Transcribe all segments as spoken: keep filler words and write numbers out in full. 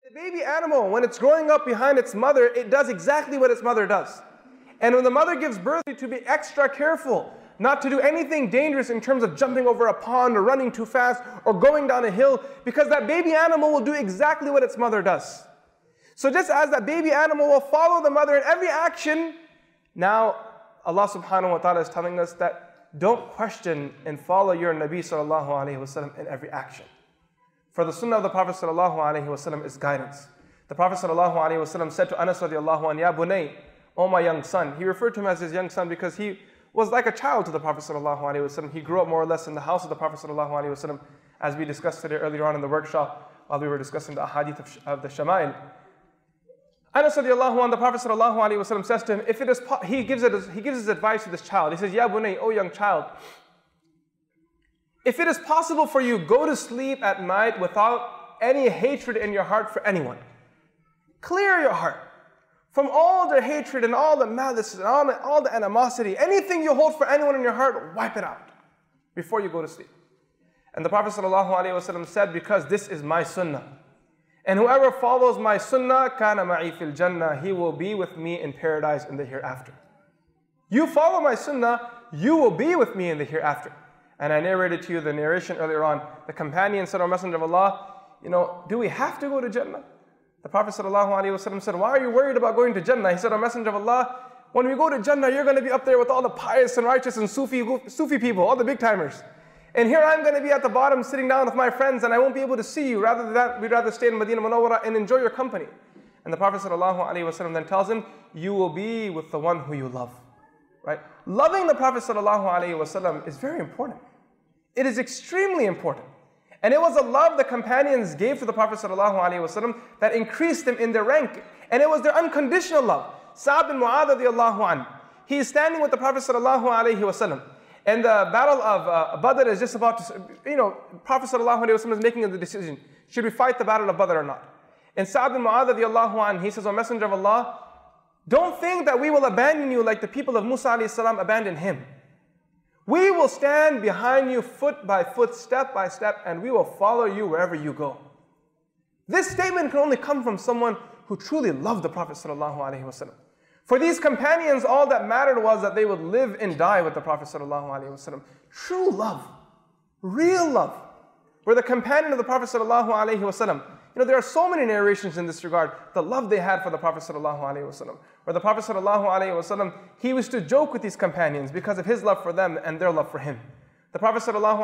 The baby animal, when it's growing up behind its mother, it does exactly what its mother does. And when the mother gives birth, to be extra careful, not to do anything dangerous in terms of jumping over a pond or running too fast or going down a hill, because that baby animal will do exactly what its mother does. So just as that baby animal will follow the mother in every action, now Allah subhanahu wa ta'ala is telling us that don't question and follow your Nabi sallallahu alayhi wa sallam in every action. For the sunnah of the Prophet sallallahu alayhi wa sallam is guidance. The Prophet sallallahu alayhi wa sallam said to Anas radiallahu anh, Ya bunay, O my young son. He referred to him as his young son because he was like a child to the Prophet sallallahu alayhi wa sallam. He grew up more or less in the house of the Prophet sallallahu alayhi wa sallam, as we discussed today earlier on in the workshop while we were discussing the ahadith of, of the Shama'il. Anas radiallahu anh, the Prophet sallallahu alayhi wa sallam says to him, if it is, he gives, it, he gives his advice to this child. He says, Ya bunay, O young child, if it is possible for you, go to sleep at night without any hatred in your heart for anyone. Clear your heart from all the hatred and all the malice and all the, all the animosity. Anything you hold for anyone in your heart, wipe it out before you go to sleep. And the Prophet ﷺ said, because this is my sunnah. And whoever follows my sunnah, kana ma'i fil jannah, he will be with me in paradise in the hereafter. You follow my sunnah, you will be with me in the hereafter. And I narrated to you the narration earlier on. The companion said, O Messenger of Allah, you know, do we have to go to Jannah? The Prophet ﷺ said, why are you worried about going to Jannah? He said, O Messenger of Allah, when we go to Jannah, you're going to be up there with all the pious and righteous and Sufi, Sufi people, all the big timers. And here I'm going to be at the bottom sitting down with my friends and I won't be able to see you. Rather than that, we'd rather stay in Medina Munawwara and enjoy your company. And the Prophet ﷺ then tells him, you will be with the one who you love. Right? Loving the Prophet ﷺ is very important. It is extremely important. And it was a love the companions gave to the Prophet ﷺ that increased them in their rank. And it was their unconditional love. Sa'd bin Mu'adh radiallahu anhu, he is standing with the Prophet ﷺ. And the battle of uh, Badr is just about to, you know, Prophet ﷺ is making the decision. Should we fight the battle of Badr or not? And Sa'd bin Mu'adh radiallahu anhu, he says, O Messenger of Allah, don't think that we will abandon you like the people of Musa alayhi salam abandoned him. We will stand behind you foot by foot, step by step, and we will follow you wherever you go. This statement can only come from someone who truly loved the Prophet ﷺ. For these companions, all that mattered was that they would live and die with the Prophet ﷺ. True love, real love. Were the companion of the Prophet ﷺ. You know, there are so many narrations in this regard, the love they had for the Prophet ﷺ. Where the Prophet ﷺ, he used to joke with these companions because of his love for them and their love for him. The Prophet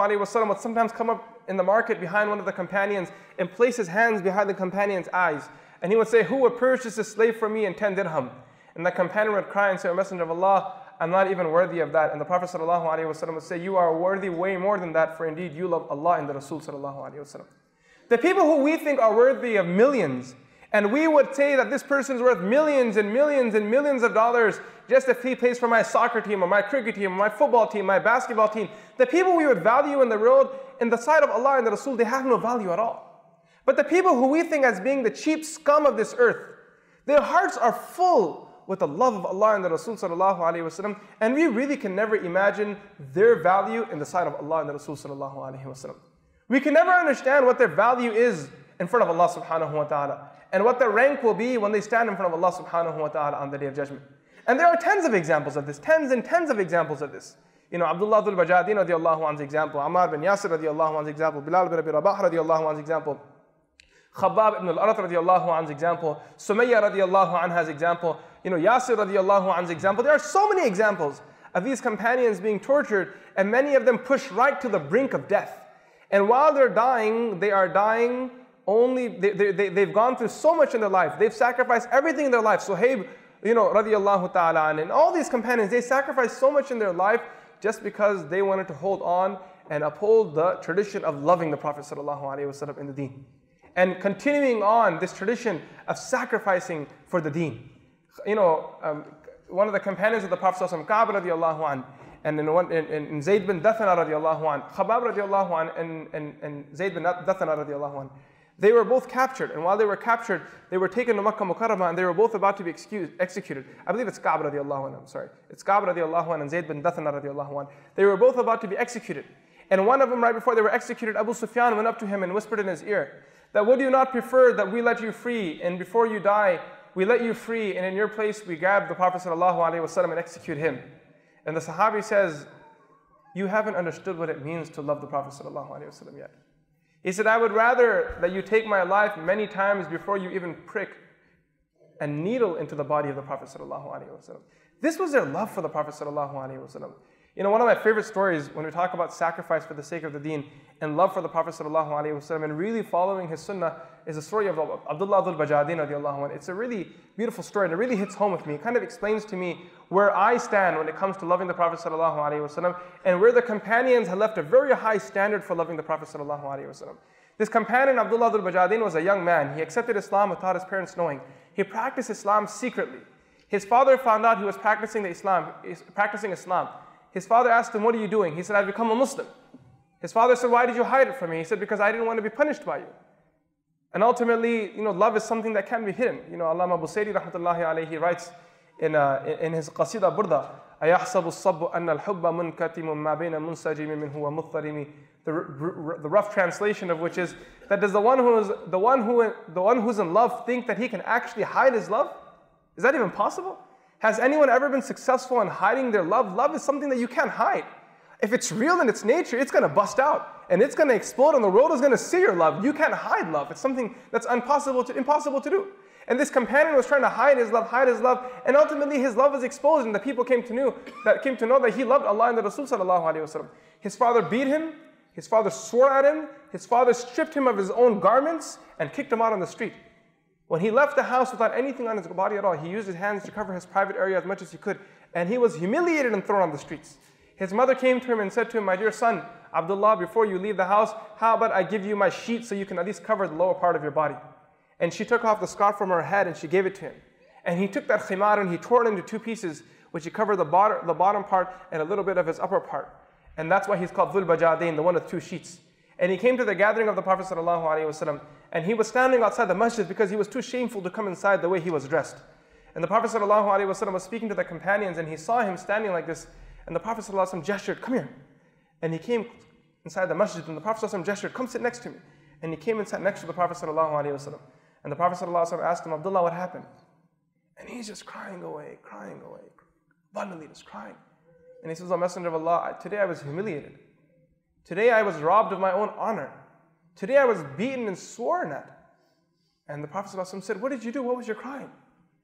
ﷺ would sometimes come up in the market behind one of the companions and place his hands behind the companion's eyes. And he would say, who would purchase a slave for me in ten dirham? And the companion would cry and say, O Messenger of Allah, I'm not even worthy of that. And the Prophet ﷺ would say, you are worthy way more than that, for indeed you love Allah and the Rasul ﷺ. The people who we think are worthy of millions, and we would say that this person is worth millions and millions and millions of dollars just if he plays for my soccer team or my cricket team or my football team, my basketball team. The people we would value in the world, in the sight of Allah and the Rasul, they have no value at all. But the people who we think as being the cheap scum of this earth, their hearts are full with the love of Allah and the Rasul sallallahu alayhi wasallam, and we really can never imagine their value in the sight of Allah and the Rasul sallallahu alayhi wasallam. We can never understand what their value is in front of Allah subhanahu wa ta'ala, and what their rank will be when they stand in front of Allah subhanahu wa ta'ala on the Day of Judgment. And there are tens of examples of this, tens and tens of examples of this. You know, Abdullah dhul Bajadin radiallahu anhu's example, Ammar bin Yasir radiallahu anhu's example, Bilal bin Abi Rabah radiallahu anhu's example, Khabbab ibn al-Arat radiallahu anhu's example, Sumayya radiallahu anha's example, you know, Yasir radiallahu anhu's example. There are so many examples of these companions being tortured, and many of them pushed right to the brink of death. And while they're dying, they are dying only, they, they, they, they've gone through so much in their life. They've sacrificed everything in their life. Suhaib, you know, radiallahu ta'ala, and all these companions, they sacrificed so much in their life just because they wanted to hold on and uphold the tradition of loving the Prophet sallallahu alaihi wasallam in the deen. And continuing on this tradition of sacrificing for the deen. You know, um, one of the companions of the Prophet sallallahu alaihi wasallam, Ka'b radiallahu anhu, and in, one, in, in Zayd bin Dathana radiallahu anhu, Khabbab radiallahu anhu, and, and, and Zayd bin Dathana radiallahu anhu, they were both captured. And while they were captured, they were taken to Makkah Mukarramah, and they were both about to be excused, executed. I believe it's Ka'b radiallahu anhu, I'm sorry. It's Ka'b radiallahu anhu and Zayd bin Dathana radiallahu anhu. They were both about to be executed. And one of them, right before they were executed, Abu Sufyan went up to him and whispered in his ear That would you not prefer that we let you free, and before you die, we let you free, and in your place we grab the Prophet ﷺ and execute him. And the Sahabi says, you haven't understood what it means to love the Prophet ﷺ yet. He said, I would rather that you take my life many times before you even prick a needle into the body of the Prophet ﷺ. This was their love for the Prophet ﷺ. You know, one of my favorite stories when we talk about sacrifice for the sake of the deen and love for the Prophet ﷺ and really following his sunnah is the story of Abdullah al-Bajadin radiallahu anhu. It's a really beautiful story and it really hits home with me. It kind of explains to me where I stand when it comes to loving the Prophet ﷺ and where the companions had left a very high standard for loving the Prophet ﷺ. This companion, Abdullah al-Bajadin, was a young man. He accepted Islam without his parents knowing. He practiced Islam secretly. His father found out he was practicing the Islam, practicing Islam. His father asked him, what are you doing? He said, I've become a Muslim. His father said, why did you hide it from me? He said, because I didn't want to be punished by you. And ultimately, you know, love is something that can be hidden. You know, Allama Busayri rahmatullahi alayhi writes in, uh, in his Qasida Burda, أَيَحْسَبُ الصَّبُّ أَنَّ الْحُبَّ مُنْكَتِمٌ مَا بَيْنَ مُنْسَجِمٍ مِنْهُ وَمُضْطَرِمِ. The, the rough translation of which is that does the one who is the one who the one who's in love think that he can actually hide his love? Is that even possible? Has anyone ever been successful in hiding their love? Love is something that you can't hide. If it's real in its nature, it's going to bust out and it's going to explode and the world is going to see your love. You can't hide love. It's something that's impossible to, impossible to do. And this companion was trying to hide his love, hide his love, and ultimately his love was exposed and the people came to know that came to know that he loved Allah and the Rasul sallallahu alaihi wasallam. His father beat him, his father swore at him, his father stripped him of his own garments and kicked him out on the street. When he left the house without anything on his body at all, he used his hands to cover his private area as much as he could, and he was humiliated and thrown on the streets. His mother came to him and said to him, my dear son, Abdullah, before you leave the house, how about I give you my sheet so you can at least cover the lower part of your body? And she took off the scarf from her head and she gave it to him. And he took that khimar and he tore it into two pieces, which he covered the bottom, the bottom part and a little bit of his upper part. And that's why he's called Dhul Bajadain, the one with two sheets. And he came to the gathering of the Prophet ﷺ, and he was standing outside the masjid because he was too shameful to come inside the way he was dressed. And the Prophet ﷺ was speaking to the companions, and he saw him standing like this. And the Prophet ﷺ gestured, come here. And he came inside the masjid, and the Prophet ﷺ gestured, come sit next to me. And he came and sat next to the Prophet ﷺ. And the Prophet ﷺ asked him, Abdullah, what happened? And he's just crying away, crying away, abundantly just crying. And he says, O Messenger of Allah, today I was humiliated. Today I was robbed of my own honor. Today I was beaten and sworn at. And the Prophet ﷺ said, what did you do? What was your crime?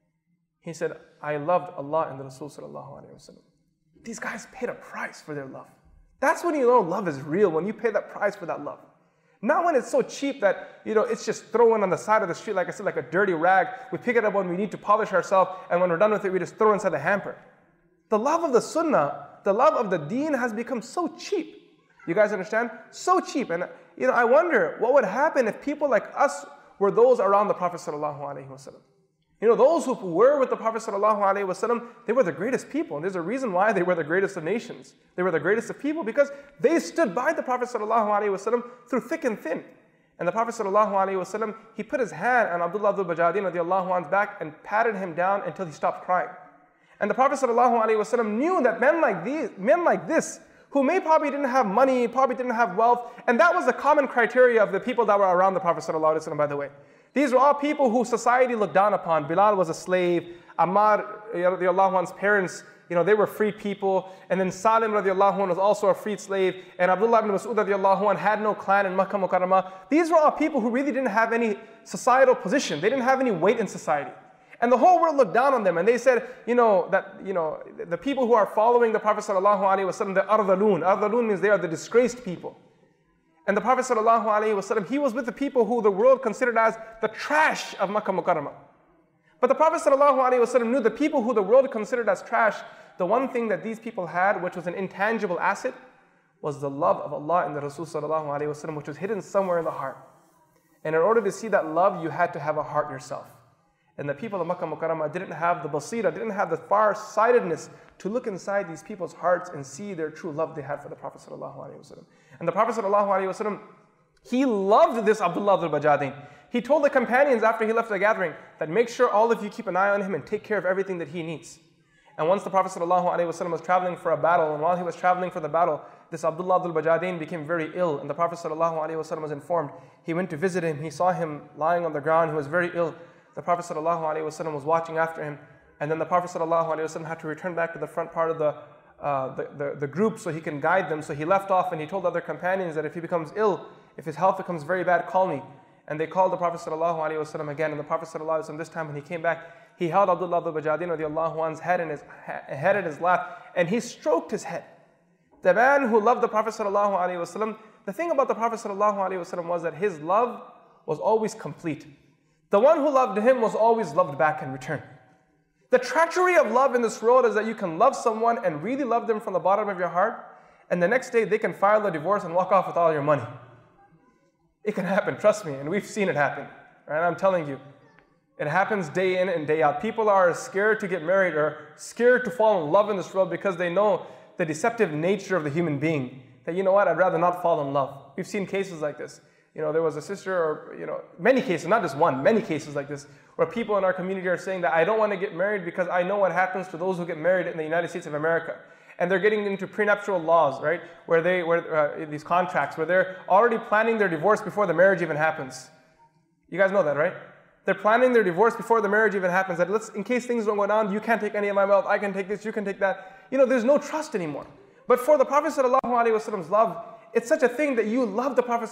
He said, I loved Allah and the Rasul sallallahu alaihi wasallam. These guys paid a price for their love. That's when you know love is real, when you pay that price for that love. Not when it's so cheap that, you know, it's just thrown on the side of the street, like I said, like a dirty rag. We pick it up when we need to polish ourselves, and when we're done with it, we just throw it inside the hamper. The love of the sunnah, the love of the deen has become so cheap. You guys understand? So cheap. And you know, I wonder what would happen if people like us were those around the Prophet sallallahu alaihi wasallam. You know, those who were with the Prophet sallallahu alaihi wasallam, they were the greatest people. And there's a reason why they were the greatest of nations. They were the greatest of people because they stood by the Prophet sallallahu alaihi wasallam through thick and thin. And the Prophet sallallahu alaihi wasallam, he put his hand on Abdullah al-Bajadin radiallahu anhu's back and patted him down until he stopped crying. And the Prophet sallallahu alaihi wasallam knew that men like these, men like this, who may probably didn't have money, probably didn't have wealth, and that was the common criteria of the people that were around the Prophet ﷺ, by the way. These were all people who society looked down upon. Bilal was a slave, Ammar radiallahu anhu's parents, you know, they were freed people, and then Salim radiallahu anhu was also a freed slave, and Abdullah ibn Mas'ud radiallahu anhu had no clan in Makkah Mukarramah. These were all people who really didn't have any societal position. They didn't have any weight in society. And the whole world looked down on them, and they said, you know, that, you know, the people who are following the Prophet sallallahu alaihi wasallam, the ardhalun. Ardhalun means they are the disgraced people. And the Prophet sallallahu alaihi wasallam, he was with the people who the world considered as the trash of Makkah Mukarramah. But the Prophet sallallahu alaihi wasallam knew the people who the world considered as trash, the one thing that these people had, which was an intangible asset, was the love of Allah and the Rasul sallallahu alaihi wasallam, which was hidden somewhere in the heart. And in order to see that love, you had to have a heart yourself. And the people of Makkah Mukarramah didn't have the basira, didn't have the far-sightedness to look inside these people's hearts and see their true love they had for the Prophet ﷺ. And the Prophet ﷺ, he loved this Abdullah al-Bajadin. He told the companions after he left the gathering that make sure all of you keep an eye on him and take care of everything that he needs. And once the Prophet ﷺ was traveling for a battle, and while he was traveling for the battle, this Abdullah al-Bajadain became very ill, and the Prophet ﷺ was informed. He went to visit him. He saw him lying on the ground. He was very ill. The Prophet ﷺ was watching after him, and then the Prophet ﷺ had to return back to the front part of the, uh, the, the, the group so he can guide them. So he left off and he told other companions that if he becomes ill, if his health becomes very bad, call me. And they called the Prophet ﷺ again, and the Prophet ﷺ, this time when he came back, he held Abdullah al-Bajadain radiallahu anhu's head in his head in his lap, and he stroked his head. The man who loved the Prophet ﷺ, the thing about the Prophet ﷺ was that his love was always complete. The one who loved him was always loved back in return. The treachery of love in this world is that you can love someone and really love them from the bottom of your heart, and the next day they can file a divorce and walk off with all your money. It can happen, trust me, and we've seen it happen. Right? I'm telling you. It happens day in and day out. People are scared to get married or scared to fall in love in this world because they know the deceptive nature of the human being. That, you know what, I'd rather not fall in love. We've seen cases like this. You know, there was a sister, or, you know, many cases, not just one, many cases like this, where people in our community are saying that I don't want to get married because I know what happens to those who get married in the United States of America. And they're getting into prenuptial laws, right? Where they, where uh, these contracts, where they're already planning their divorce before the marriage even happens. You guys know that, right? They're planning their divorce before the marriage even happens. That let's, in case things don't go down, you can't take any of my wealth, I can take this, you can take that. You know, there's no trust anymore. But for the Prophet ﷺ's love, it's such a thing that you love the Prophet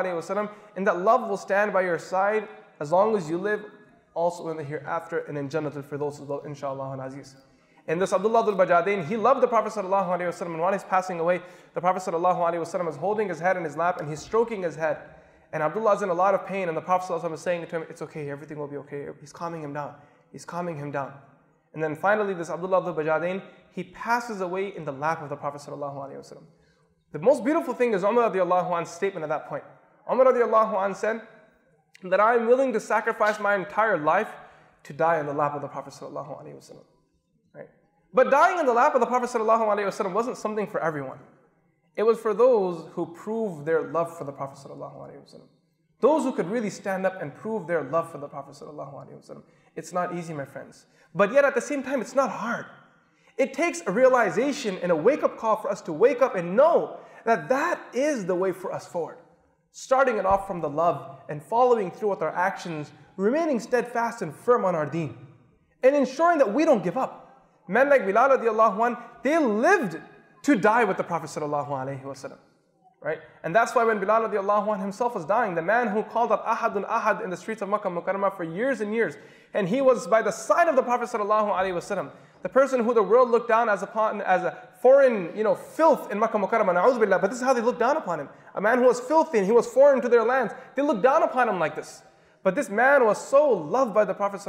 ﷺ, and that love will stand by your side as long as you live, also in the hereafter, and in Jannatul Firdaus as well, inshallah and aziz. And this Abdullah al-Bajadain, he loved the Prophet ﷺ, and while he's passing away, the Prophet ﷺ is holding his head in his lap and he's stroking his head. And Abdullah is in a lot of pain, and the Prophet ﷺ is saying to him, it's okay, everything will be okay. He's calming him down. He's calming him down. And then finally, this Abdullah al-Bajadain, he passes away in the lap of the Prophet ﷺ. The most beautiful thing is Umar radiallahu anhu's statement at that point. Umar radiallahu anhu said that I am willing to sacrifice my entire life to die in the lap of the Prophet ﷺ. Right? But dying in the lap of the Prophet ﷺ wasn't something for everyone. It was for those who proved their love for the Prophet ﷺ. Those who could really stand up and prove their love for the Prophet ﷺ. It's not easy, my friends. But yet at the same time, it's not hard. It takes a realization and a wake-up call for us to wake up and know that that is the way for us forward. Starting it off from the love and following through with our actions, remaining steadfast and firm on our deen, and ensuring that we don't give up. Men like Bilal radiallahu anhu, they lived to die with the Prophet sallallahu alaihi wasallam, right? And that's why when Bilal radiallahu anhu himself was dying, the man who called out Ahadun Ahad in the streets of Makkah Mukarramah for years and years, and he was by the side of the Prophet sallallahu alaihi wasallam, the person who the world looked down as upon as a foreign, you know, filth in Makkah Mukarramah, na'udhu billah, but this is how they looked down upon him. A man who was filthy and he was foreign to their lands, they looked down upon him like this. But this man was so loved by the Prophet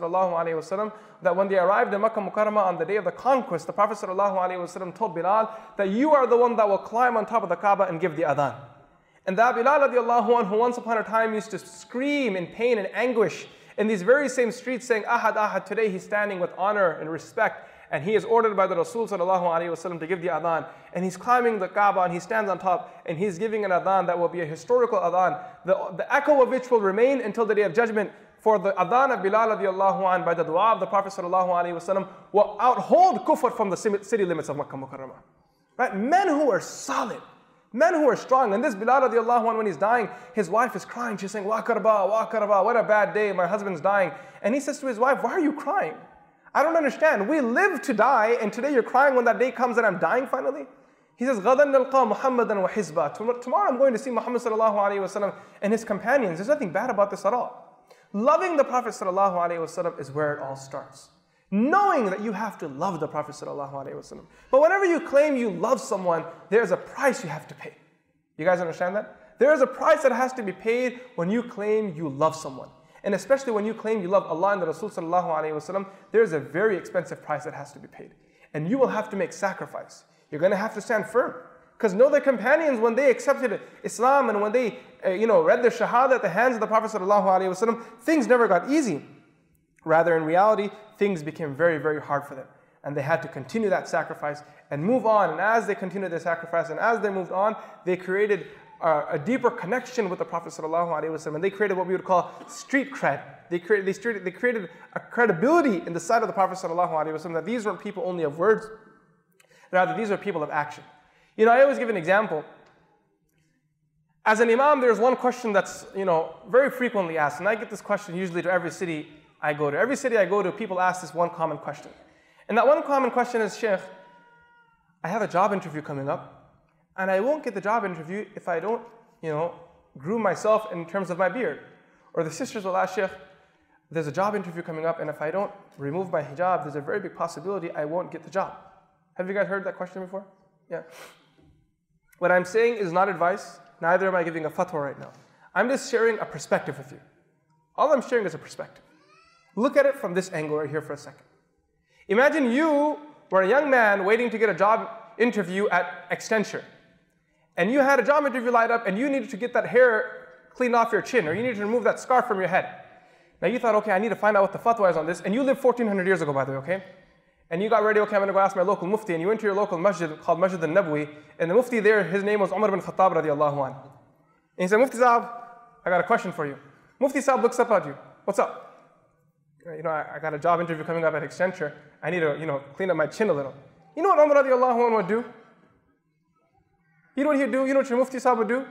ﷺ that when they arrived in Makkah Mukarramah on the day of the conquest, the Prophet ﷺ told Bilal that you are the one that will climb on top of the Kaaba and give the adhan. And that Bilal radiallahu anhu once upon a time used to scream in pain and anguish in these very same streets saying, Ahad, Ahad, today he's standing with honor and respect. And he is ordered by the Rasul ﷺ to give the adhan. And he's climbing the Kaaba and he stands on top and he's giving an adhan that will be a historical adhan, the, the echo of which will remain until the day of judgment. For the adhan of Bilal radiallahu anhu by the dua of the Prophet ﷺ will outhold kufr from the city limits of Makkah Mukarramah. Right? Men who are solid, men who are strong. And this Bilal radiallahu anhu, when he's dying, his wife is crying. She's saying, Wa karba, wa karba, what a bad day, my husband's dying. And he says to his wife, why are you crying? I don't understand. We live to die, and today you're crying when that day comes and I'm dying finally? He says, غَدًا نَلْقَى مُحَمَّدًا وَحِزْبًا. Tomorrow I'm going to see Muhammad sallallahu alayhi wasallam and his companions. There's nothing bad about this at all. Loving the Prophet sallallahu alayhi wasallam is where it all starts. Knowing that you have to love the Prophet sallallahu alayhi wasallam. But whenever you claim you love someone, there's a price you have to pay. You guys understand that? There is a price that has to be paid when you claim you love someone. And especially when you claim you love Allah and the Rasul sallallahu alayhi wasallam, there's a very expensive price that has to be paid. And you will have to make sacrifice. You're going to have to stand firm. Because know the companions, when they accepted Islam and when they uh, you know, read their shahada at the hands of the Prophet sallallahu alayhi wasallam, things never got easy. Rather, in reality, things became very, very hard for them. And they had to continue that sacrifice and move on. And as they continued their sacrifice and as they moved on, they created Uh, a deeper connection with the Prophet ﷺ, and they created what we would call street cred. They created, they, created, they created a credibility in the sight of the Prophet ﷺ that these weren't people only of words, rather these are people of action. You know, I always give an example. As an imam, there's one question that's, you know, very frequently asked, and I get this question usually to every city I go to. Every city I go to, people ask this one common question. And that one common question is, Sheikh, I have a job interview coming up, and I won't get the job interview if I don't, you know, groom myself in terms of my beard. Or the sisters will ask, Sheikh, there's a job interview coming up, and if I don't remove my hijab, there's a very big possibility I won't get the job. Have you guys heard that question before? Yeah. What I'm saying is not advice, neither am I giving a fatwa right now. I'm just sharing a perspective with you. All I'm sharing is a perspective. Look at it from this angle right here for a second. Imagine you were a young man waiting to get a job interview at Accenture. And you had a job interview lined up and you needed to get that hair cleaned off your chin, or you needed to remove that scarf from your head. Now you thought, okay, I need to find out what the fatwa is on this. And you lived fourteen hundred years ago, by the way, okay? And you got ready, okay, I'm going to go ask my local mufti. And you went to your local masjid called Masjid al-Nabwi. And the mufti there, his name was Umar bin Khattab radiallahu anhu. And he said, Mufti Saab, I got a question for you. Mufti Saab looks up at you. What's up? You know, I, I got a job interview coming up at Accenture. I need to, you know, clean up my chin a little. You know what Umar radiallahu anhu would do? You know what he'd do? You know what your Mufti Saab would do?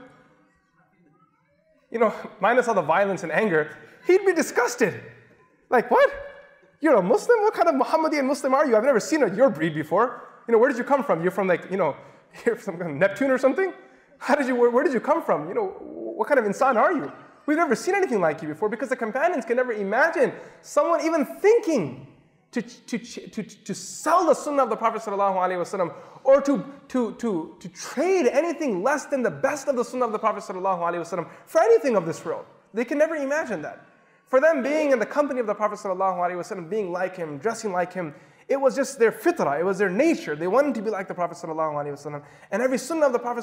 You know, minus all the violence and anger, he'd be disgusted. Like, what? You're a Muslim? What kind of Muhammadian Muslim are you? I've never seen a, your breed before. You know, where did you come from? You're from like, you know, you're from Neptune or something? How did you, where, where did you come from? You know, what kind of insan are you? We've never seen anything like you before, because the companions can never imagine someone even thinking to, to, to, to sell the sunnah of the Prophet ﷺ, or to, to, to, to trade anything less than the best of the sunnah of the Prophet ﷺ for anything of this world. They can never imagine that. For them, being in the company of the Prophet ﷺ, being like him, dressing like him, it was just their fitrah, it was their nature. They wanted to be like the Prophet ﷺ. And every sunnah of the Prophet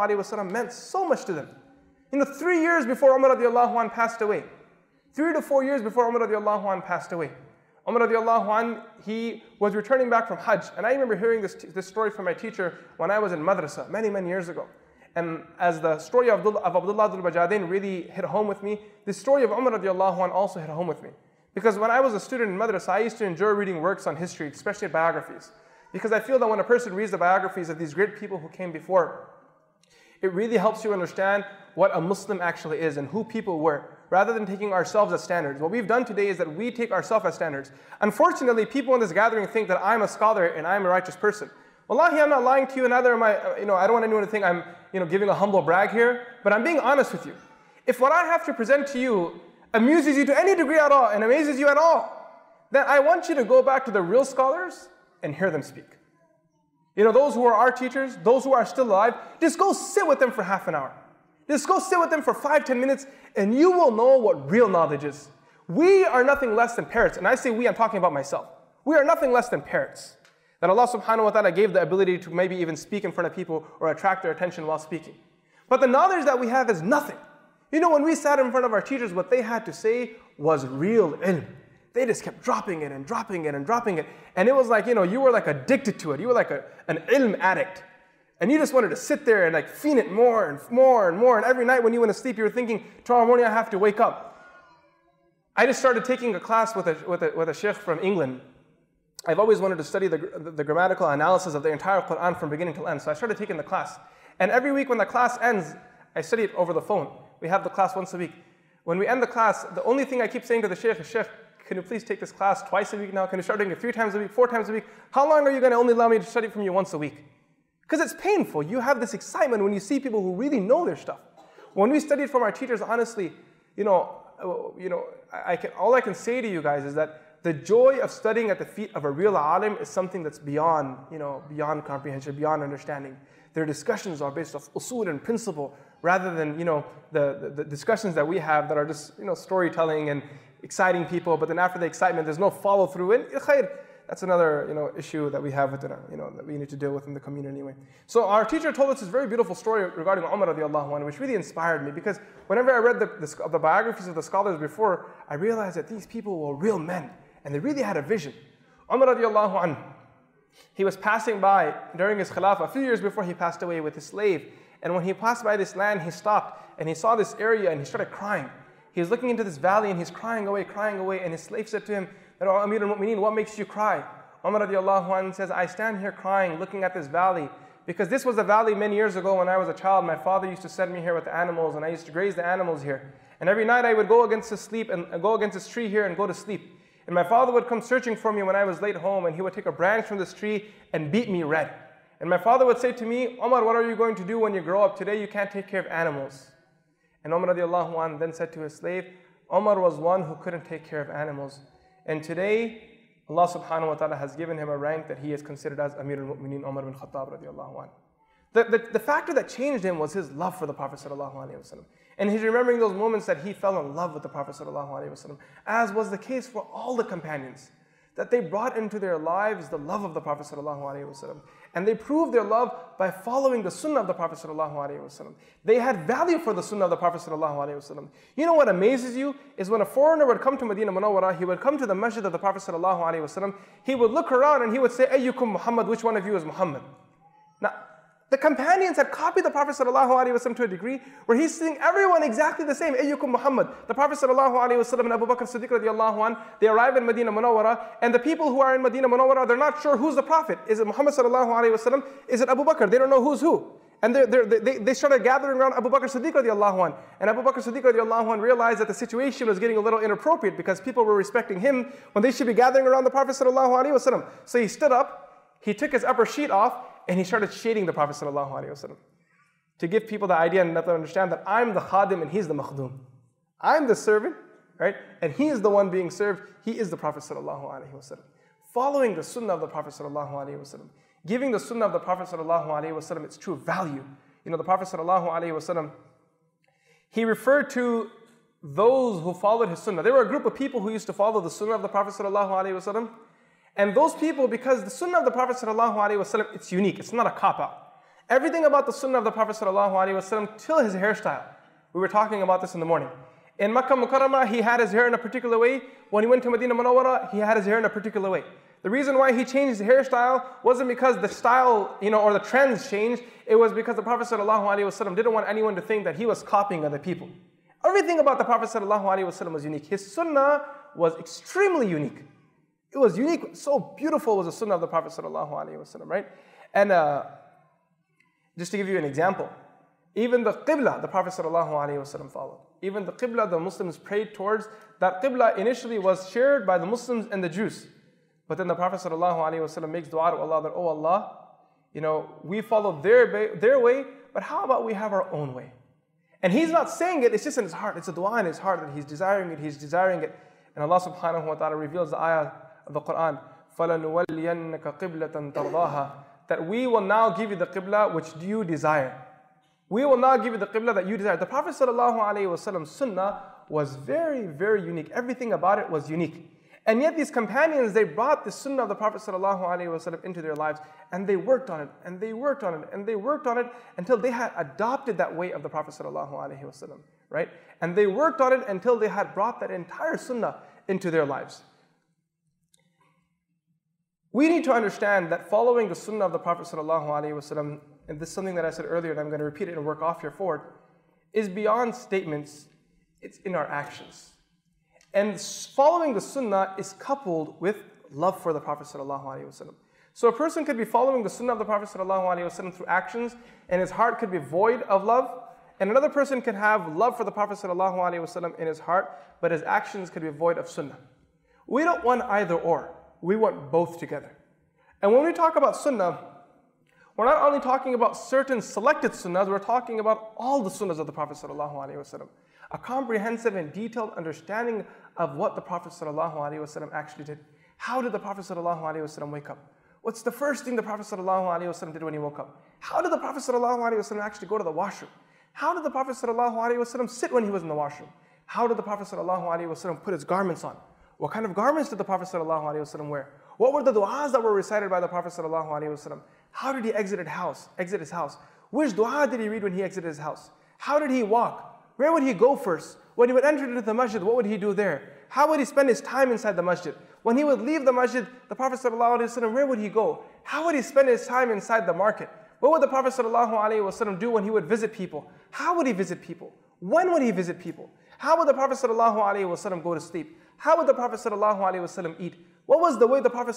ﷺ meant so much to them. You know, three years before Umar radiallahu anhu passed away, three to four years before Umar radiallahu anhu passed away, Umar radiallahu anhu, he was returning back from Hajj. And I remember hearing this, this story from my teacher when I was in madrasa, many, many years ago. And as the story of Abdullah, of Abdullah al-Bajadain really hit home with me, the story of Umar radiallahu anhu also hit home with me. Because when I was a student in madrasa, I used to enjoy reading works on history, especially biographies. Because I feel that when a person reads the biographies of these great people who came before, it really helps you understand what a Muslim actually is and who people were, rather than taking ourselves as standards. What we've done today is that we take ourselves as standards. Unfortunately, people in this gathering think that I'm a scholar and I'm a righteous person. Wallahi, I'm not lying to you, and neither am I, you know, I don't want anyone to think I'm, you know, giving a humble brag here, but I'm being honest with you. If what I have to present to you amuses you to any degree at all and amazes you at all, then I want you to go back to the real scholars and hear them speak. You know, those who are our teachers, those who are still alive, just go sit with them for half an hour. Just go sit with them for five, ten minutes, and you will know what real knowledge is. We are nothing less than parrots. And I say we, I'm talking about myself. We are nothing less than parrots. That Allah subhanahu wa ta'ala gave the ability to maybe even speak in front of people or attract their attention while speaking. But the knowledge that we have is nothing. You know, when we sat in front of our teachers, what they had to say was real ilm. They just kept dropping it and dropping it and dropping it. And it was like, you know, you were like addicted to it. You were like a, an ilm addict. And you just wanted to sit there and like feed it more and more and more. And every night when you went to sleep, you were thinking, tomorrow morning I have to wake up. I just started taking a class with a, with a, with a sheikh from England. I've always wanted to study the, the, the grammatical analysis of the entire Quran from beginning to end. So I started taking the class. And every week when the class ends, I study it over the phone. We have the class once a week. When we end the class, the only thing I keep saying to the sheikh is, Sheikh, can you please take this class twice a week now? Can you start doing it three times a week, four times a week? How long are you going to only allow me to study from you once a week? Because it's painful. You have this excitement when you see people who really know their stuff. When we studied from our teachers, honestly, you know, you know, I can, all I can say to you guys is that the joy of studying at the feet of a real alim is something that's beyond, you know, beyond comprehension, beyond understanding. Their discussions are based off usul and principle, rather than, you know, the, the, the discussions that we have that are just, you know, storytelling and exciting people, but then after the excitement, there's no follow through. And that's another, you know, issue that we have within our, you know, that we need to deal with in the community anyway. So our teacher told us this very beautiful story regarding Umar radiallahu anhu, which really inspired me, because whenever I read the, the, the biographies of the scholars before, I realized that these people were real men, and they really had a vision. Umar radiallahu anhu, he was passing by during his khilafah, a few years before he passed away, with his slave, and when he passed by this land, he stopped, and he saw this area, and he started crying. He was looking into this valley, and he's crying away, crying away, and his slave said to him, "O Amir al-Mu'mineen, what makes you cry?" Umar radiallahu anhu says, "I stand here crying, looking at this valley, Because this was a valley many years ago when I was a child. My father used to send me here with the animals, and I used to graze the animals here. And every night I would go against the sleep and go against this tree here and go to sleep. And my father would come searching for me when I was late home, and he would take a branch from this tree and beat me red. And my father would say to me, Omar, what are you going to do when you grow up? Today you can't take care of animals. And Umar radiallahu anhu then said to his slave, Omar was one who couldn't take care of animals. And today, Allah subhanahu wa ta'ala has given him a rank that he is considered as Amir al-Mu'mineen Umar bin Khattab radiallahu anhu. The, the, the factor that changed him was his love for the Prophet sallallahu alaihi wasallam. And he's remembering those moments that he fell in love with the Prophet sallallahu alaihi wasallam, as was the case for all the companions, that they brought into their lives the love of the Prophet sallallahu alaihi wasallam. And they proved their love by following the sunnah of the Prophet sallallahu alaihi wasallam. They had value for the sunnah of the Prophet sallallahu alaihi wasallam. You know what amazes you is when a foreigner would come to Medina Munawwara, he would come to the masjid of the Prophet sallallahu alaihi wasallam. He would look around and he would say, Ayyukum Muhammad, which one of you is Muhammad? Now, the companions had copied the Prophet ﷺ to a degree where he's seeing everyone exactly the same. Ayyukum Muhammad. The Prophet ﷺ and Abu Bakr Siddiq radiallahu anh, they arrive in Medina Munawwara, and the people who are in Medina Munawwara, they're not sure who's the Prophet. Is it Muhammad ﷺ? Is it Abu Bakr? They don't know who's who. And they're, they're, they they started gathering around Abu Bakr Siddiq radiallahu anh. And Abu Bakr Siddiq radiallahu anh realized that the situation was getting a little inappropriate because people were respecting him when they should be gathering around the Prophet ﷺ. So he stood up, he took his upper sheet off, and he started shading the Prophet ﷺ to give people the idea and let them understand that I'm the khadim and he's the makhdum. I'm the servant, right? And he is the one being served. He is the Prophet ﷺ. Following the sunnah of the Prophet ﷺ, giving the sunnah of the Prophet ﷺ its true value. You know, the Prophet ﷺ, he referred to those who followed his sunnah. There were a group of people who used to follow the sunnah of the Prophet ﷺ. And those people, because the sunnah of the Prophet ﷺ, it's unique, it's not a cop-out. Everything about the sunnah of the Prophet ﷺ, till his hairstyle. We were talking about this in the morning. In Makkah Mukarramah, he had his hair in a particular way. When he went to Medina Munawwara, he had his hair in a particular way. The reason why he changed his hairstyle wasn't because the style, you know, or the trends changed. It was because the Prophet ﷺ didn't want anyone to think that he was copying other people. Everything about the Prophet ﷺ was unique. His sunnah was extremely unique. It was unique, so beautiful was the sunnah of the Prophet ﷺ, right? And uh, just to give you an example, even the qibla, the Prophet ﷺ followed. Even the qibla the Muslims prayed towards, that qibla initially was shared by the Muslims and the Jews. But then the Prophet ﷺ makes dua to Allah that, oh Allah, you know, we follow their, their way, but how about we have our own way? And he's not saying it, it's just in his heart. It's a dua in his heart that he's desiring it, he's desiring it. And Allah subhanahu wa ta'ala reveals the ayah of the Quran, فَلَنُوَلِّيَنَّكَ قِبْلَةً تَرْضَاهَا, that we will now give you the qibla which you desire. We will now give you the qibla that you desire. The Prophet ﷺ's sunnah was very, very unique. Everything about it was unique. And yet these companions, they brought the sunnah of the Prophet ﷺ into their lives, and they worked on it, and they worked on it, and they worked on it until they had adopted that way of the Prophet ﷺ, right? And they worked on it until they had brought that entire sunnah into their lives. We need to understand that following the sunnah of the Prophet ﷺ, and this is something that I said earlier and I'm going to repeat it and work off here forward, is beyond statements, it's in our actions. And following the sunnah is coupled with love for the Prophet ﷺ. So a person could be following the sunnah of the Prophet ﷺ through actions, and his heart could be void of love, and another person could have love for the Prophet ﷺ in his heart, but his actions could be void of sunnah. We don't want either or. We want both together. And when we talk about sunnah, we're not only talking about certain selected sunnahs, we're talking about all the sunnahs of the Prophet ﷺ. A comprehensive and detailed understanding of what the Prophet ﷺ actually did. How did the Prophet ﷺ wake up? What's the first thing the Prophet ﷺ did when he woke up? How did the Prophet ﷺ actually go to the washroom? How did the Prophet ﷺ sit when he was in the washroom? How did the Prophet ﷺ put his garments on? What kind of garments did the Prophet ﷺ wear? What were the du'as that were recited by the Prophet ﷺ? How did he exit his house? Exit his house? Which du'a did he read when he exited his house? How did he walk? Where would he go first? When he would enter into the masjid, what would he do there? How would he spend his time inside the masjid? When he would leave the masjid, the Prophet ﷺ, where would he go? How would he spend his time inside the market? What would the Prophet ﷺ do when he would visit people? How would he visit people? When would he visit people? How would the Prophet ﷺ go to sleep? How would the Prophet ﷺ eat? What was the way the Prophet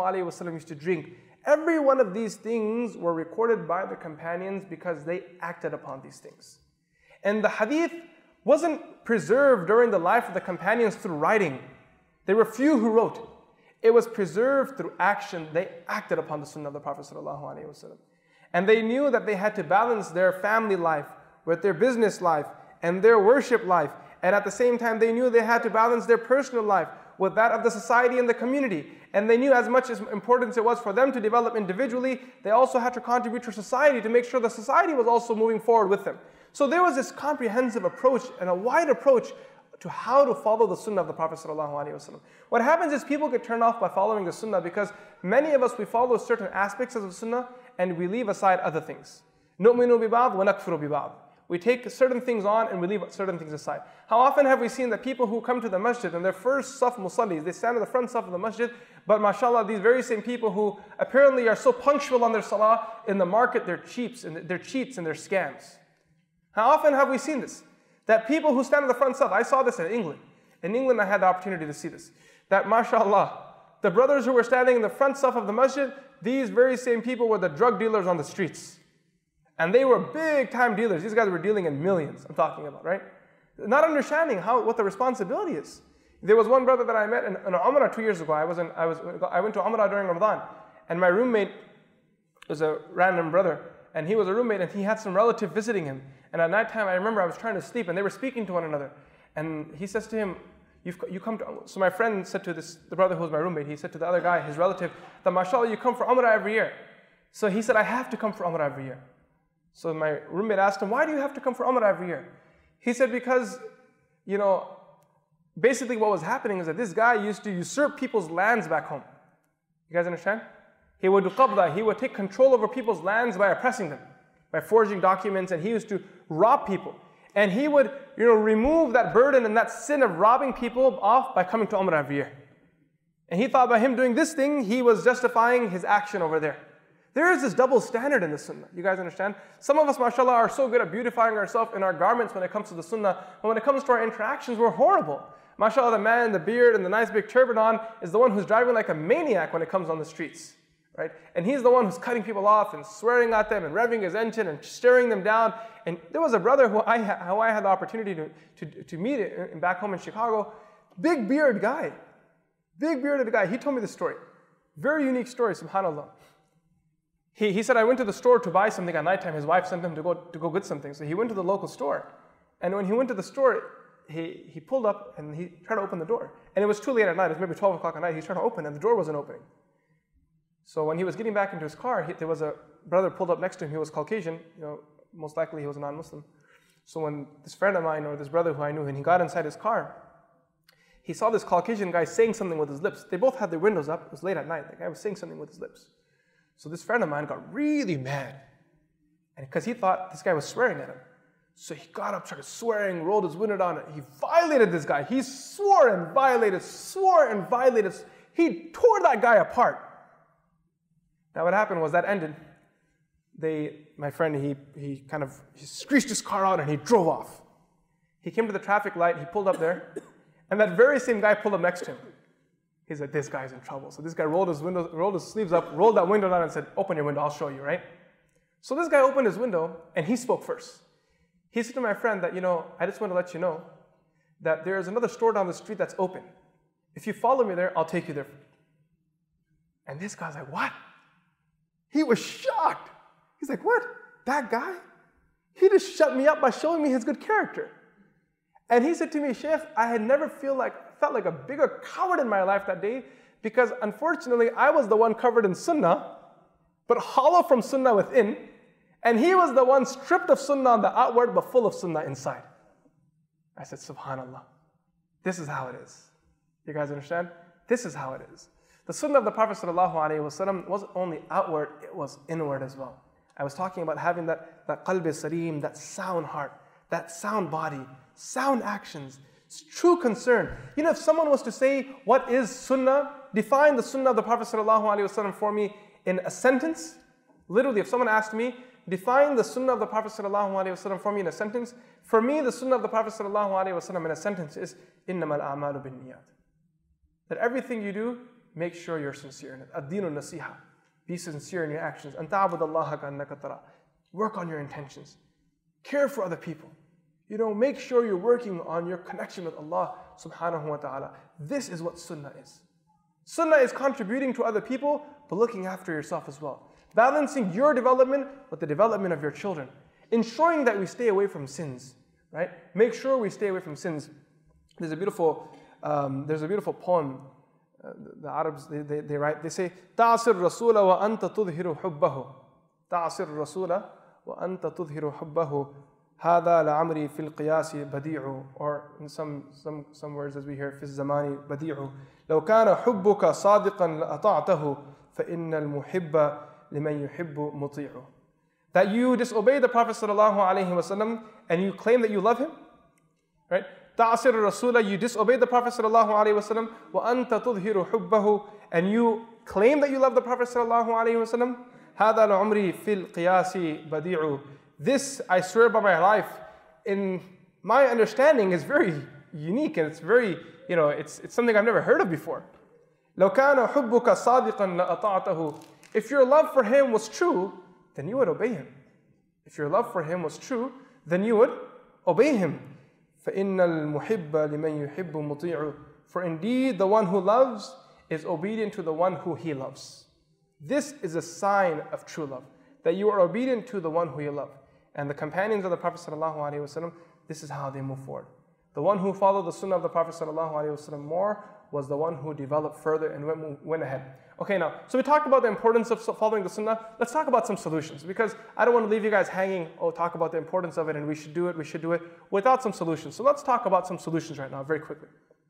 ﷺ used to drink? Every one of these things were recorded by the companions because they acted upon these things. And the hadith wasn't preserved during the life of the companions through writing. There were few who wrote. It was preserved through action. They acted upon the sunnah of the Prophet ﷺ. And they knew that they had to balance their family life with their business life and their worship life. And at the same time, they knew they had to balance their personal life with that of the society and the community. And they knew as much as importance it was for them to develop individually, they also had to contribute to society to make sure the society was also moving forward with them. So there was this comprehensive approach and a wide approach to how to follow the sunnah of the Prophet ﷺ. What happens is people get turned off by following the sunnah because many of us, we follow certain aspects of the sunnah and we leave aside other things. نُؤْمِنُ بِبَعْضٍ وَنَكْفُرُ بِبَعْضٍ. We take certain things on and we leave certain things aside. How often have we seen that people who come to the masjid and their first saf musallis, they stand in the front saf of the masjid, but mashallah, these very same people who apparently are so punctual on their salah, in the market they're cheats and they're cheats and they're scams. How often have we seen this? That people who stand in the front saf, I saw this in England. In England I had the opportunity to see this. That mashallah, the brothers who were standing in the front saf of the masjid, these very same people were the drug dealers on the streets. And they were big time dealers. These guys were dealing in millions, I'm talking about, right? Not understanding how what the responsibility is. There was one brother that I met in, in Umrah two years ago. I was in, I was I went to Umrah during Ramadan, and my roommate was a random brother, and he was a roommate, and he had some relative visiting him. And at night time, I remember I was trying to sleep, and they were speaking to one another. And he says to him, You've, you come to, so my friend said to this, the brother who was my roommate, he said to the other guy, his relative, that mashallah, you come for Umrah every year. So he said, I have to come for Umrah every year. So my roommate asked him, why do you have to come for Umrah every year? He said, because, you know, basically what was happening is that this guy used to usurp people's lands back home. You guys understand? He would do qabda, he would take control over people's lands by oppressing them, by forging documents, and he used to rob people. And he would, you know, remove that burden and that sin of robbing people off by coming to Umrah every year. And he thought by him doing this thing, he was justifying his action over there. There is this double standard in the sunnah. You guys understand? Some of us, mashallah, are so good at beautifying ourselves in our garments when it comes to the sunnah, but when it comes to our interactions, we're horrible. Mashallah, the man in the beard and the nice big turban on is the one who's driving like a maniac when it comes on the streets. Right? And he's the one who's cutting people off and swearing at them and revving his engine and staring them down. And there was a brother who I, who I had the opportunity to, to, to meet in, back home in Chicago. Big beard guy. Big bearded guy. He told me this story. Very unique story, subhanAllah. He, he said, I went to the store to buy something at nighttime. His wife sent him to go, to go get something. So he went to the local store. And when he went to the store, he, he pulled up and he tried to open the door. And it was too late at night. It was maybe twelve o'clock at night. He was trying to open and the door wasn't opening. So when he was getting back into his car, he, there was a brother pulled up next to him. He was Caucasian. You know, most likely he was a non-Muslim. So when this friend of mine or this brother who I knew, and he got inside his car, he saw this Caucasian guy saying something with his lips. They both had their windows up. It was late at night. The guy was saying something with his lips. So this friend of mine got really mad, and because he thought this guy was swearing at him. So he got up, started swearing, rolled his window down. He violated this guy. He swore and violated, swore and violated. He tore that guy apart. Now what happened was that ended. They, my friend, he, he kind of he screeched his car out and he drove off. He came to the traffic light, he pulled up there, and that very same guy pulled up next to him. He said, this guy's in trouble. So this guy rolled his window, rolled his sleeves up, rolled that window down and said, open your window, I'll show you, right? So this guy opened his window and he spoke first. He said to my friend that, you know, I just want to let you know that there is another store down the street that's open. If you follow me there, I'll take you there. And this guy's like, what? He was shocked. He's like, what? That guy? He just shut me up by showing me his good character. And he said to me, Sheikh, I had never feel like, felt like a bigger coward in my life that day because unfortunately I was the one covered in sunnah, but hollow from sunnah within, and he was the one stripped of sunnah on the outward but full of sunnah inside. I said, subhanAllah, this is how it is. You guys understand? This is how it is. The sunnah of the Prophet ﷺ wasn't only outward, it was inward as well. I was talking about having that, that qalb sareem, that sound heart, that sound body, sound actions, it's true concern. You know, if someone was to say, what is sunnah? Define the sunnah of the Prophet ﷺ for me in a sentence. Literally, if someone asked me, define the sunnah of the Prophet ﷺ for me in a sentence. For me, the sunnah of the Prophet ﷺ in a sentence is, إِنَّمَا الْأَعْمَالُ بِالنِّيَّاتِ. That everything you do, make sure you're sincere in it. Ad-dinu nasiha. Be sincere in your actions. أَن تَعْبُدَ اللَّهَ كَأَنَّكَ تَرَاهُ. Work on your intentions. Care for other people. You know, make sure you're working on your connection with Allah subhanahu wa ta'ala. This is what sunnah is. Sunnah is contributing to other people, but looking after yourself as well. Balancing your development with the development of your children. Ensuring that we stay away from sins, right? Make sure we stay away from sins. There's a beautiful, um, there's a beautiful poem. Uh, the, the Arabs, they, they, they write, they say, تَعْصِرْ رَسُولَ وَأَنْتَ تُظْهِرُ حُبَّهُ تَعْصِرْ رَسُولَ وَأَنْتَ تُظْهِرُ حُبَّهُ هَذَا لَعَمْرِي فِي الْقِيَاسِ بَدِيعُ. Or in some, some, some words as we hear, فِي الزَّمَانِ بَدِيعُ لَوْ كَانَ حُبُّكَ صَادِقًا لَأَطَعْتَهُ فَإِنَّ الْمُحِبَّ لِمَنْ يُحِبُّ مُطِيعُ. That you disobey the Prophet ﷺ and you claim that you love him, right? تَعْصِرُ الرَّسُولَ, you disobey the Prophet ﷺ وَأَنْتَ تُظْهِرُ حُبَّهُ, and you claim that you love the Prophet ﷺ. هَذَا لَعُمْرِي فِي الْقِيَاسِ بَدِيعُ. This, I swear by my life, in my understanding is very unique and it's very, you know, it's, it's something I've never heard of before. لَوْ كَانَ حُبُّكَ صَادِقًا لَأَطَعْتَهُ. If your love for him was true, then you would obey him. If your love for him was true, then you would obey him. فَإِنَّ الْمُحِبَّ لِمَنْ يُحِبُّ مُطِيعُ. For indeed, the one who loves is obedient to the one who he loves. This is a sign of true love, that you are obedient to the one who you love. And the companions of the Prophet ﷺ, this is how they move forward. The one who followed the sunnah of the Prophet ﷺ more was the one who developed further and went, went ahead. Okay, now, so we talked about the importance of following the sunnah. Let's talk about some solutions, because I don't want to leave you guys hanging, oh, talk about the importance of it and we should do it, we should do it, without some solutions. So let's talk about some solutions right now, very quickly.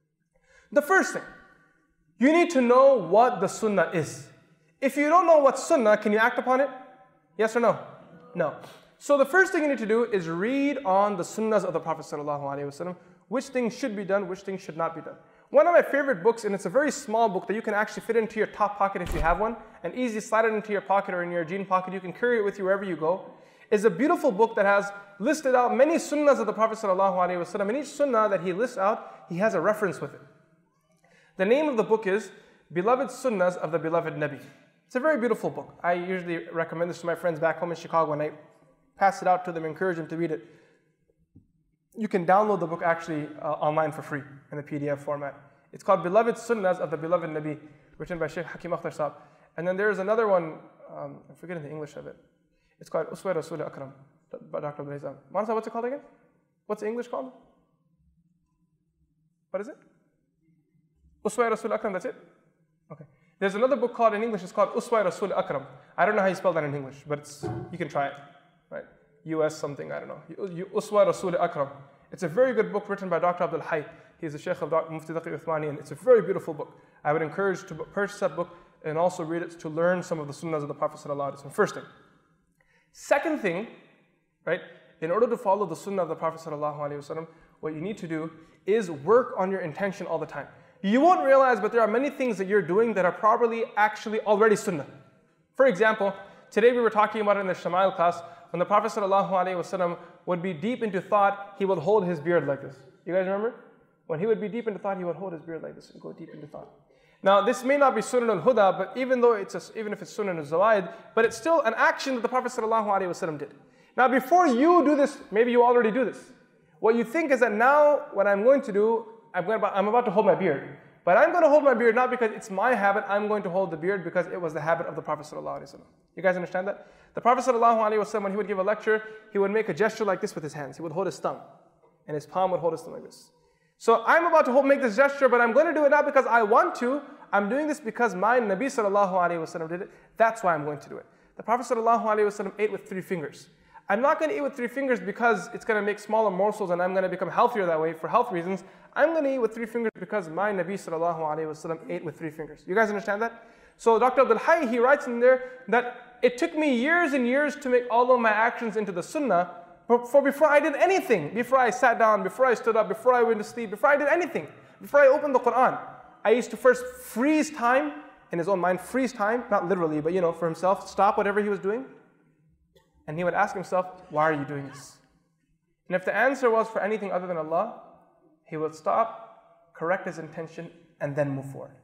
The first thing, you need to know what the sunnah is. If you don't know what sunnah, can you act upon it? Yes or no? No. So the first thing you need to do is read on the sunnahs of the Prophet ﷺ, which things should be done, which things should not be done. One of my favorite books, and it's a very small book that you can actually fit into your top pocket if you have one, and easily slide it into your pocket or in your jean pocket, you can carry it with you wherever you go, is a beautiful book that has listed out many sunnahs of the Prophet ﷺ, and each sunnah that he lists out, he has a reference with it. The name of the book is Beloved Sunnahs of the Beloved Nabi. It's a very beautiful book. I usually recommend this to my friends back home in Chicago, and I pass it out to them, encourage them to read it. You can download the book actually uh, online for free in the P D F format. It's called Beloved Sunnahs of the Beloved Nabi, written by Shaykh Hakim Akhtar Saab. And then there's another one, um, I'm forgetting the English of it. It's called Uswa Rasul Akram by Doctor Abdul Azam. Manasa, what's it called again? What's the English called? What is it? Uswa Rasul Akram, that's it? Okay. There's another book called in English, it's called Uswa Rasul Akram. I don't know how you spell that in English, but it's, you can try it. Right? U S something, I don't know. Uswa Rasul Akram. It's a very good book written by Doctor Abdul Hayy. He's the Sheikh of Doctor Mufti Taqi Uthmani, and it's a very beautiful book. I would encourage to purchase that book and also read it to learn some of the sunnahs of the Prophet ﷺ. First thing. Second thing, right? In order to follow the sunnah of the Prophet ﷺ, what you need to do is work on your intention all the time. You won't realize, but there are many things that you're doing that are probably actually already sunnah. For example, today we were talking about it in the Shama'il class. When the Prophet ﷺ would be deep into thought, he would hold his beard like this. You guys remember? When he would be deep into thought, he would hold his beard like this and go deep into thought. Now, this may not be Sunan al-Huda, but even though it's a, even if it's Sunan al-Zawaid, but it's still an action that the Prophet ﷺ did. Now, before you do this, maybe you already do this. What you think is that now, what I'm going to do, I'm, going to, I'm about to hold my beard. But I'm going to hold my beard not because it's my habit, I'm going to hold the beard because it was the habit of the Prophet ﷺ. You guys understand that? The Prophet ﷺ, when he would give a lecture, he would make a gesture like this with his hands. He would hold his thumb, and his palm would hold his thumb like this. So I'm about to hold, make this gesture, but I'm going to do it not because I want to. I'm doing this because my Nabi ﷺ did it. That's why I'm going to do it. The Prophet ﷺ ate with three fingers. I'm not going to eat with three fingers because it's going to make smaller morsels and I'm going to become healthier that way for health reasons. I'm going to eat with three fingers because my Nabi ﷺ ate with three fingers. You guys understand that? So Doctor Abdul Hayy, he writes in there that it took me years and years to make all of my actions into the sunnah. For before I did anything, before I sat down, before I stood up, before I went to sleep, before I did anything, before I opened the Quran, I used to first freeze time, in his own mind, freeze time, not literally, but you know, for himself, stop whatever he was doing. And he would ask himself, why are you doing this? And if the answer was for anything other than Allah, he would stop, correct his intention, and then move forward.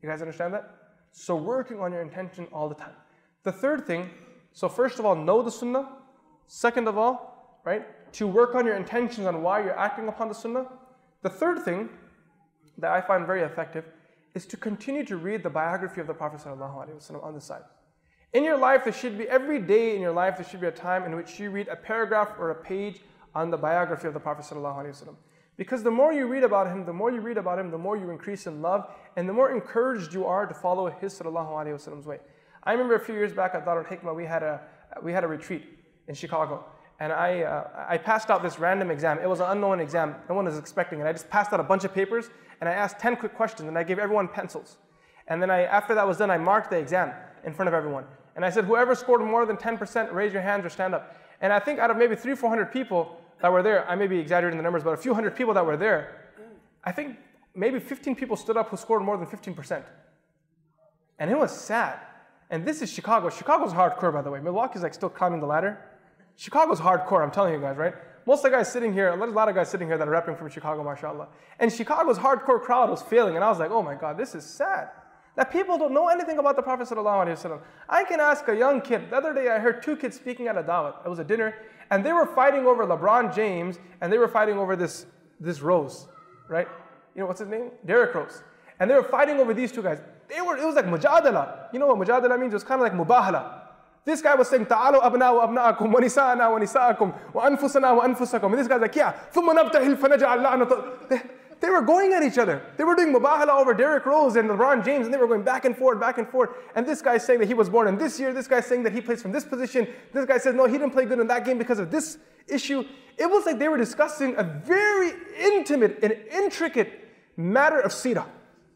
You guys understand that? So working on your intention all the time. The third thing, so first of all, know the sunnah. Second of all, right, to work on your intentions on why you're acting upon the sunnah. The third thing that I find very effective is to continue to read the biography of the Prophet ﷺ on the side. In your life, there should be, every day in your life, there should be a time in which you read a paragraph or a page on the biography of the Prophet ﷺ. Because the more you read about him, the more you read about him, the more you increase in love, and the more encouraged you are to follow his ﷺ's way. I remember a few years back at Darul Hikmah, we had a, we had a retreat in Chicago. And I, uh, I passed out this random exam. It was an unknown exam. No one was expecting it. I just passed out a bunch of papers, and I asked ten quick questions, and I gave everyone pencils. And then I, after that was done, I marked the exam in front of everyone. And I said, whoever scored more than ten percent, raise your hands or stand up. And I think out of maybe three, four hundred people that were there, I may be exaggerating the numbers, but a few hundred people that were there, I think maybe fifteen people stood up who scored more than fifteen percent. And it was sad. And this is Chicago. Chicago's hardcore, by the way. Milwaukee's like still climbing the ladder. Chicago's hardcore, I'm telling you guys, right? Most of the guys sitting here, there's a lot of guys sitting here that are rapping from Chicago, mashallah. And Chicago's hardcore crowd was failing, and I was like, oh my God, this is sad. That people don't know anything about the Prophet ﷺ. I can ask a young kid. The other day I heard two kids speaking at a dawah. It was a dinner, and they were fighting over LeBron James, and they were fighting over this, this Rose, right? You know, what's his name? Derrick Rose. And they were fighting over these two guys. They were, it was like mujadala. You know what mujadala means? It was kind of like mubahala. This guy was saying, ta'alu abna wa abna'akum wa nisa'ana wa nisa'akum wa anfusana wa anfusakum. And this guy's like, yeah, thumma nabtahil fanaja'al la'nata. They were going at each other. They were doing mubahala over Derrick Rose and LeBron James, and they were going back and forth, back and forth. And this guy's saying that he was born in this year. This guy's saying that he plays from this position. This guy says, no, he didn't play good in that game because of this issue. It was like they were discussing a very intimate and intricate matter of seerah.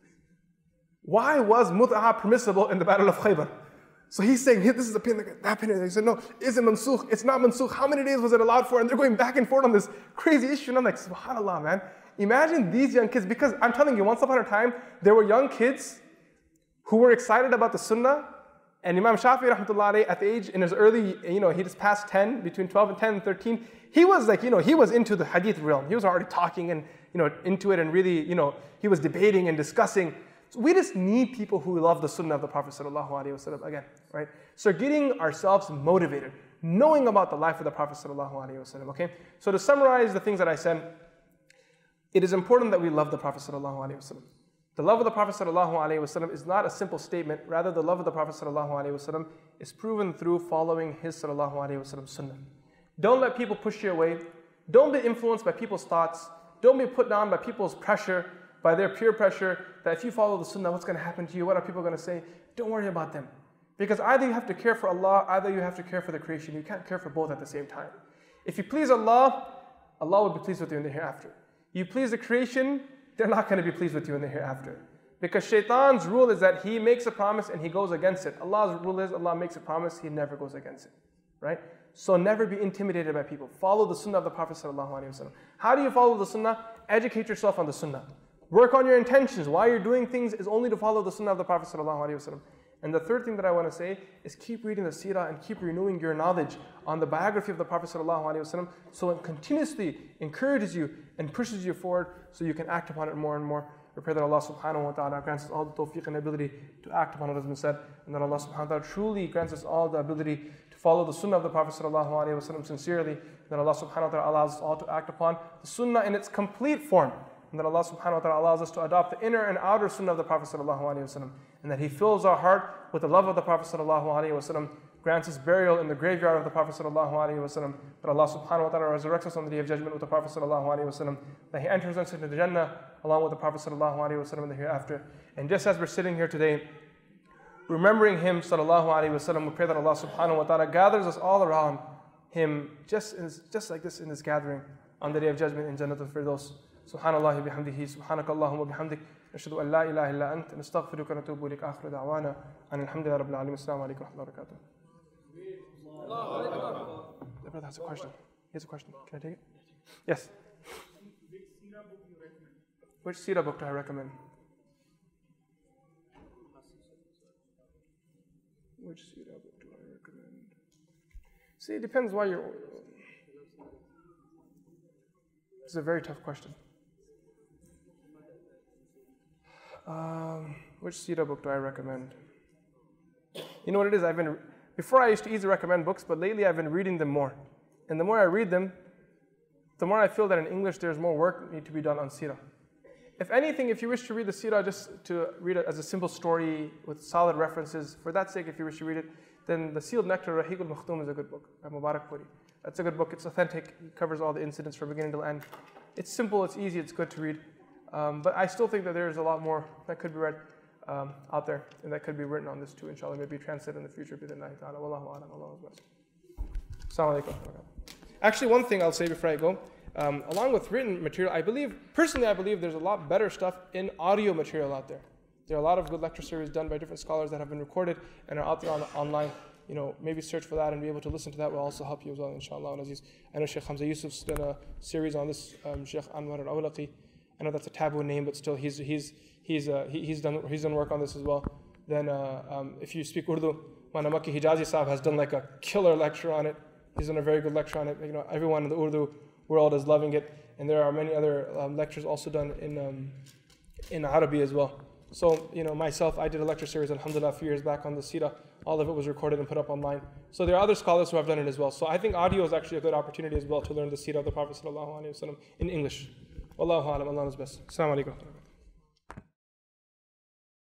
Why was mut'ah permissible in the Battle of Khaybar? So he's saying, here, this is a pin, that pin. He said, no, is it mansukh? It's not mansukh. How many days was it allowed for? And they're going back and forth on this crazy issue. And I'm like, subhanAllah, man. Imagine these young kids, because I'm telling you, once upon a time, there were young kids who were excited about the sunnah. And Imam Shafi'i, rahmatullah alayhi, at the age, in his early, you know, he just passed ten, between twelve and ten and thirteen. He was like, you know, he was into the hadith realm. He was already talking and, you know, into it and really, you know, he was debating and discussing. So we just need people who love the sunnah of the Prophet sallallahu alaihi wasallam again, right? So getting ourselves motivated, knowing about the life of the Prophet sallallahu alaihi wasallam, okay? So to summarize the things that I said, it is important that we love the Prophet sallallahu alaihi wasallam. The love of the Prophet sallallahu alaihi wasallam is not a simple statement. Rather, the love of the Prophet sallallahu alaihi wasallam is proven through following his sallallahu alaihi wasallam sunnah. Don't let people push you away. Don't be influenced by people's thoughts. Don't be put down by people's pressure, by their peer pressure, that if you follow the sunnah, what's going to happen to you? What are people going to say? Don't worry about them. Because either you have to care for Allah, either you have to care for the creation. You can't care for both at the same time. If you please Allah, Allah will be pleased with you in the hereafter. You please the creation, they're not going to be pleased with you in the hereafter. Because shaitan's rule is that he makes a promise and he goes against it. Allah's rule is Allah makes a promise, he never goes against it. Right? So never be intimidated by people. Follow the sunnah of the Prophet ﷺ. How do you follow the sunnah? Educate yourself on the sunnah. Work on your intentions. Why you're doing things is only to follow the sunnah of the Prophet ﷺ. And the third thing that I want to say is keep reading the seerah and keep renewing your knowledge on the biography of the Prophet ﷺ, so it continuously encourages you and pushes you forward so you can act upon it more and more. We pray that Allah subhanahu wa ta'ala grants us all the tawfiq and ability to act upon what has been said, and that Allah subhanahu wa ta'ala truly grants us all the ability to follow the sunnah of the Prophet ﷺ sincerely, and that Allah subhanahu wa ta'ala allows us all to act upon the sunnah in its complete form. And that Allah subhanahu wa ta'ala allows us to adopt the inner and outer sunnah of the Prophet sallallahu alaihi wasallam, and that He fills our heart with the love of the Prophet sallallahu alaihi wasallam, grants us burial in the graveyard of the Prophet sallallahu alaihi wasallam, that Allah subhanahu wa ta'ala resurrects us on the day of judgment with the Prophet sallallahu alaihi wasallam, that He enters us into the Jannah along with the Prophet sallallahu alaihi wasallam in the hereafter. And just as we're sitting here today, remembering Him sallallahu alaihi wasallam, we pray that Allah subhanahu wa ta'ala gathers us all around Him, just, in, just like this in this gathering on the day of judgment in Jannat al-Firdaus. سبحان الله بحمده سبحانك اللهم وبحمدك نشهد أن لا إله إلا أنت نستغفرك ونتوب إليك آخر دعوانا أن الحمد لله رب العالمين السلام عليكم ورحمة الله وبركاته. The brother has a question. He has a question. Can I take it? Yes. Which seerah book do I recommend? Which seerah book do I recommend? See, it depends why you're... It's a very tough question. Um, which Seerah book do I recommend? You know what it is? I've been, before I used to easily recommend books, but lately I've been reading them more. And the more I read them, the more I feel that in English there's more work need to be done on Seerah. If anything, if you wish to read the Seerah just to read it as a simple story with solid references, for that sake, if you wish to read it, then the Sealed Nectar, Rahiq al-Makhtoom, is a good book by Mubarak Puri. That's a good book. It's authentic. It covers all the incidents from beginning to end. It's simple, it's easy, it's good to read. Um, but I still think that there's a lot more that could be read um, out there, and that could be written on this too, inshallah, maybe translated in the future. Bidhnillahi ta'ala. Wallahu a'lam. Allahumma best. Assalamu alaikum. Actually, one thing I'll say before I go, um, along with written material, I believe, personally I believe there's a lot better stuff in audio material out there. There are a lot of good lecture series done by different scholars that have been recorded and are out there on, online. You know, maybe search for that and be able to listen to that will also help you as well, inshallah. And Aziz, I know Sheikh Hamza Yusuf's done a series on this, um, Sheikh Anwar al-Awlaqi. I know that's a taboo name, but still he's he's he's uh, he, he's done he's done work on this as well. Then uh, um, if you speak Urdu, Maulana Makki Hijazi Sahab has done like a killer lecture on it. He's done a very good lecture on it. You know, everyone in the Urdu world is loving it, and there are many other um, lectures also done in um, in Arabic as well. So, you know, myself, I did a lecture series, alhamdulillah, a few years back on the Seerah. All of it was recorded and put up online. So there are other scholars who have done it as well. So I think audio is actually a good opportunity as well to learn the Seerah of the Prophet sallallahu alaihi wasallam in English. Wallahu a'lam, Allah knows best. Assalamu alaikum.